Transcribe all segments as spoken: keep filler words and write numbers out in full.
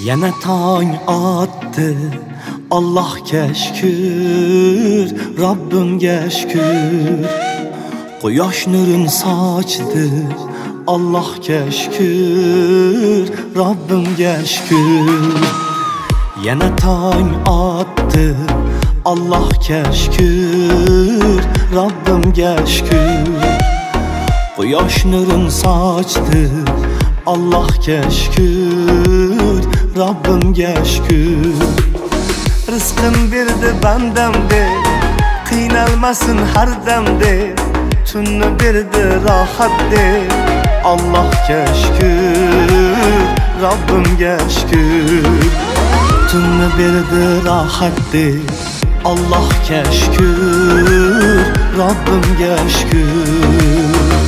Yana tong otdi, Allohga shukr, Robbimga shukr. Quyosh nurin sochdi, Allohga shukr, Robbimga shukr. Yana tong otdi, Allohga shukr, Robbimga shukr. Quyosh nurin sochdi, Allohga shukr, Robbimga shukr. Rizqim berdi bandamde, qiynalmasin har damde, tunni berdi rohat de. Allohga shukr, Robbimga shukr. Tunni berdi rohat de. Allohga shukr, Robbimga shukr.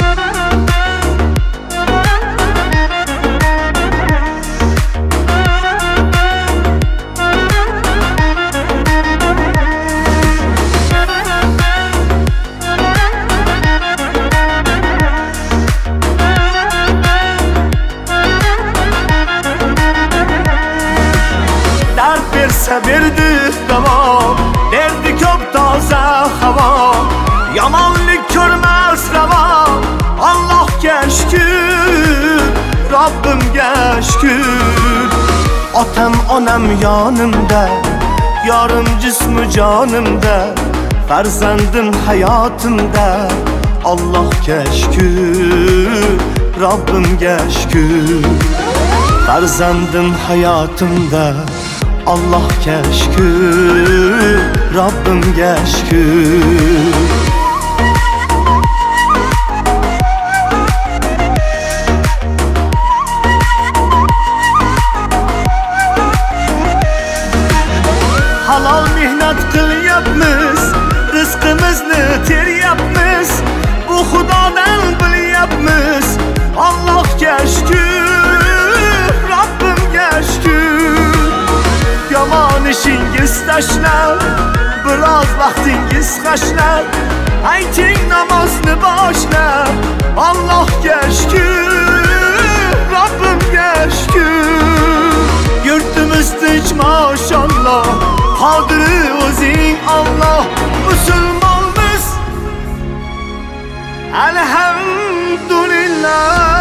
Berdi davo, berdi ko'p toza havo, yomonlik ko'rmas ravo. Allohga shukr, Robbimga shukr. Otam onam yonimda, yorim jismu jonimda, farzandim hayotimda. Allohga shukr, Robbimga shukr. Farzandim hayotimda, Allohga shukr, Robbimga shukr. Halol mehnat qilyapmiz, rizqimizni teryapmiz, bu Xudodan bilyapmiz. Allohga shukr, Robbimga shukr. Yomon ishingiz tashlab, biroz vaqtingiz qashlab, ayting namozni boshlab. Allohga shukr, Robbimga shukr. Yurtimiz tinch mashalloh, qodiri o'zing Alloh. Musulmonmiz, alhamdulillah.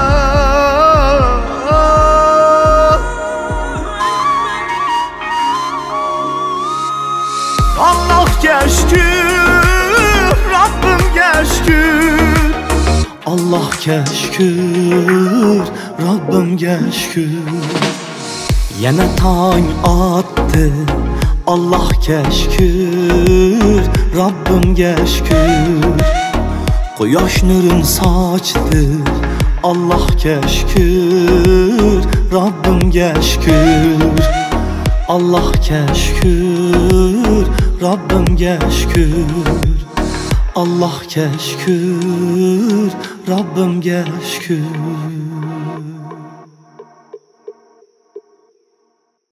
Allohga shukr, Robbimga shukr. Allohga shukr, Robbimga shukr. Yana tong otdi, Allohga shukr, Robbimga shukr. Quyosh nurin sochdi, Allohga shukr, Robbimga shukr. Allohga shukr, Robbimga shukr. Allohga shukr, Robbimga shukr.